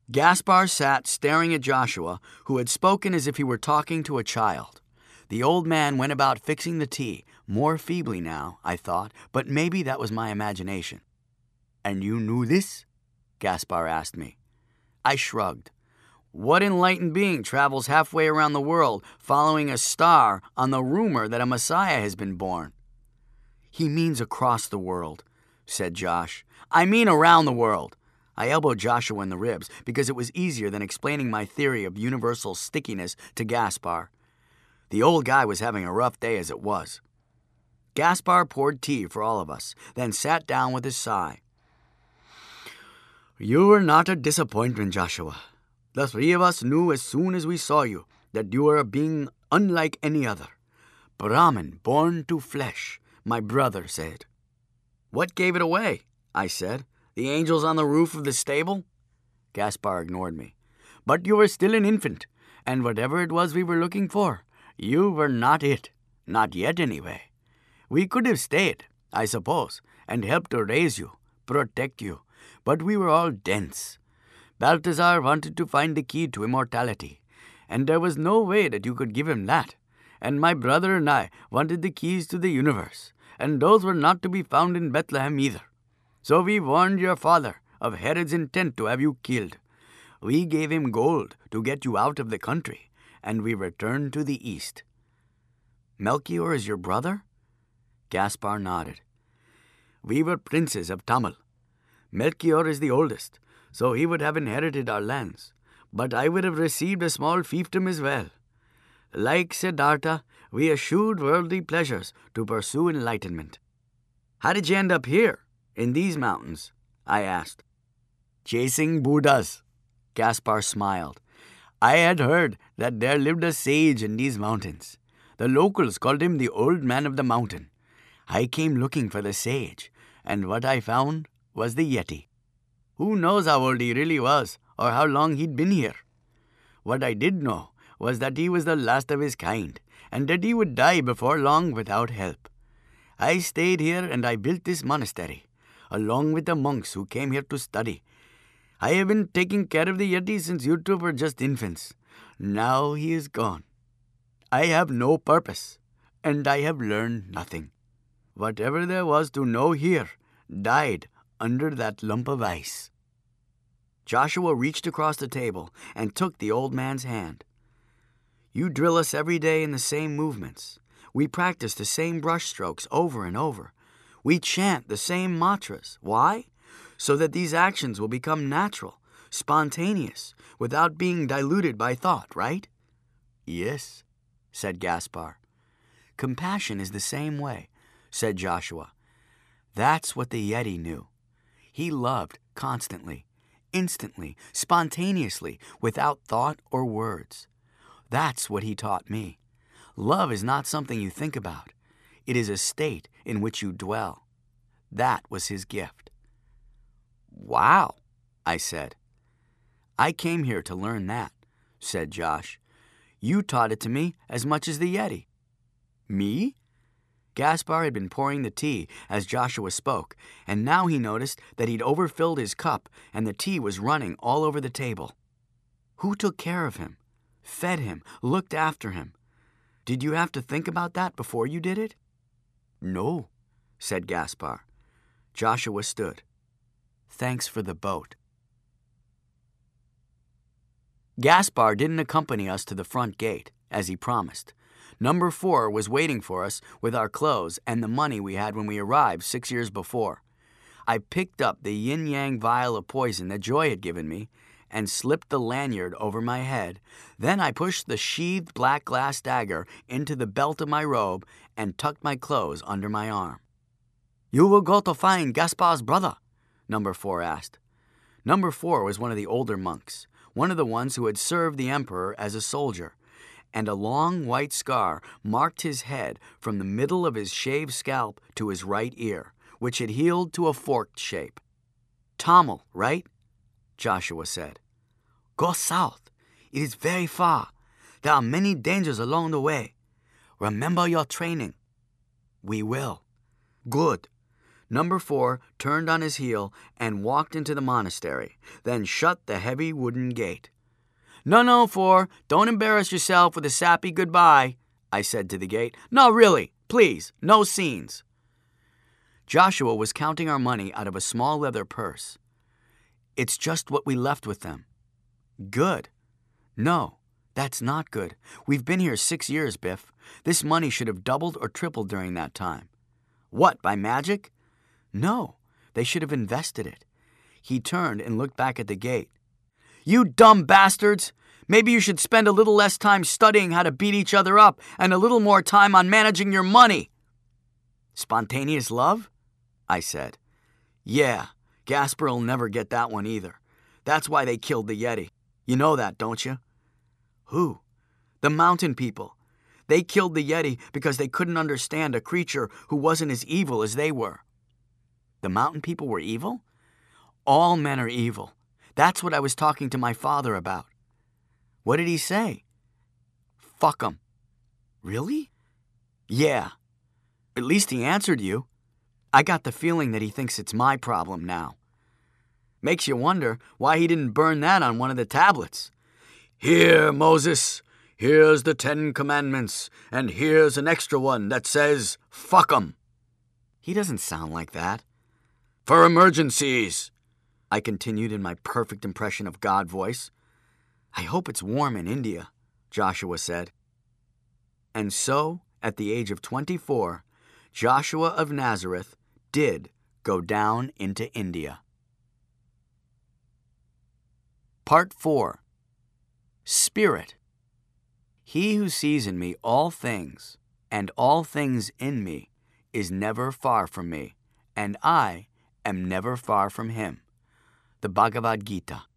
Gaspar sat staring at Joshua, who had spoken as if he were talking to a child. The old man went about fixing the tea, more feebly now, I thought, but maybe that was my imagination. "And you knew this?" Gaspar asked me. I shrugged. What enlightened being travels halfway around the world following a star on the rumor that a Messiah has been born? "He means across the world," said Josh. "I mean around the world." I elbowed Joshua in the ribs because it was easier than explaining my theory of universal stickiness to Gaspar. The old guy was having a rough day as it was. Gaspar poured tea for all of us, then sat down with a sigh. "You were not a disappointment, Joshua. The three of us knew as soon as we saw you that you were a being unlike any other. Brahmin born to flesh, my brother said." "What gave it away?" I said. "The angels on the roof of the stable?" Gaspar ignored me. "But you were still an infant, and whatever it was we were looking for, you were not it. Not yet, anyway. We could have stayed, I suppose, and helped to raise you, protect you, but we were all dense. Balthazar wanted to find the key to immortality, and there was no way that you could give him that. And my brother and I wanted the keys to the universe, and those were not to be found in Bethlehem either. So we warned your father of Herod's intent to have you killed. We gave him gold to get you out of the country, and we returned to the east." "Melchior is your brother?" Gaspar nodded. "We were princes of Tamil. Melchior is the oldest, so he would have inherited our lands, but I would have received a small fiefdom as well. Like Siddhartha, we eschewed worldly pleasures to pursue enlightenment." "How did you end up here, in these mountains?" I asked. "Chasing Buddhas." Gaspar smiled. "I had heard that there lived a sage in these mountains. The locals called him the Old Man of the Mountain. I came looking for the sage, and what I found was the Yeti. Who knows how old he really was, or how long he'd been here? What I did know was that he was the last of his kind, and that he would die before long without help. I stayed here and I built this monastery, along with the monks who came here to study. I have been taking care of the Yeti since you two were just infants. Now he is gone. I have no purpose, and I have learned nothing. Whatever there was to know here died under that lump of ice." Joshua reached across the table and took the old man's hand. "You drill us every day in the same movements. We practice the same brush strokes over and over. We chant the same mantras. Why? So that these actions will become natural, spontaneous, without being diluted by thought, right?" "Yes," said Gaspar. "Compassion is the same way," said Joshua. "That's what the Yeti knew. He loved constantly, instantly, spontaneously, without thought or words. That's what he taught me. Love is not something you think about. It is a state in which you dwell. That was his gift." "Wow," I said. "I came here to learn that," said Josh. "You taught it to me as much as the Yeti." "Me?" Gaspar had been pouring the tea as Joshua spoke, and now he noticed that he'd overfilled his cup and the tea was running all over the table. "Who took care of him, fed him, looked after him? Did you have to think about that before you did it?" "No," said Gaspar. Joshua stood. "Thanks for the boat." Gaspar didn't accompany us to the front gate, as he promised. Number 4 was waiting for us with our clothes and the money we had when we arrived 6 years before. I picked up the yin-yang vial of poison that Joy had given me and slipped the lanyard over my head. Then I pushed the sheathed black glass dagger into the belt of my robe and tucked my clothes under my arm. "You will go to find Gaspar's brother?" Number 4 asked. Number 4 was one of the older monks, one of the ones who had served the emperor as a soldier, and a long white scar marked his head from the middle of his shaved scalp to his right ear, which had healed to a forked shape. "Tamil, right?" Joshua said. "Go south. It is very far. There are many dangers along the way. Remember your training." "We will." "Good. Number 4 turned on his heel and walked into the monastery, then shut the heavy wooden gate. No, 4, don't embarrass yourself with a sappy goodbye, I said to the gate. No, really, please, no scenes. Joshua was counting our money out of a small leather purse. It's just what we left with them. Good. No, that's not good. We've been here 6 years, Biff. This money should have doubled or tripled during that time. What, by magic? No, they should have invested it. He turned and looked back at the gate. You dumb bastards! Maybe you should spend a little less time studying how to beat each other up and a little more time on managing your money. Spontaneous love? I said. Yeah, Gaspar'll never get that one either. That's why they killed the Yeti. You know that, don't you? Who? The mountain people. They killed the Yeti because they couldn't understand a creature who wasn't as evil as they were. The mountain people were evil? All men are evil. That's what I was talking to my father about. What did he say? Fuck 'em. Really? Yeah. At least he answered you. I got the feeling that he thinks it's my problem now. Makes you wonder why he didn't burn that on one of the tablets. Here, Moses, here's the 10 Commandments, and here's an extra one that says, fuck 'em. He doesn't sound like that. For emergencies, I continued in my perfect impression of God voice. I hope it's warm in India, Joshua said. And so, at the age of 24, Joshua of Nazareth did go down into India. Part 4. Spirit. He who sees in me all things, and all things in me, is never far from me, and I am never far from him. The Bhagavad Gita.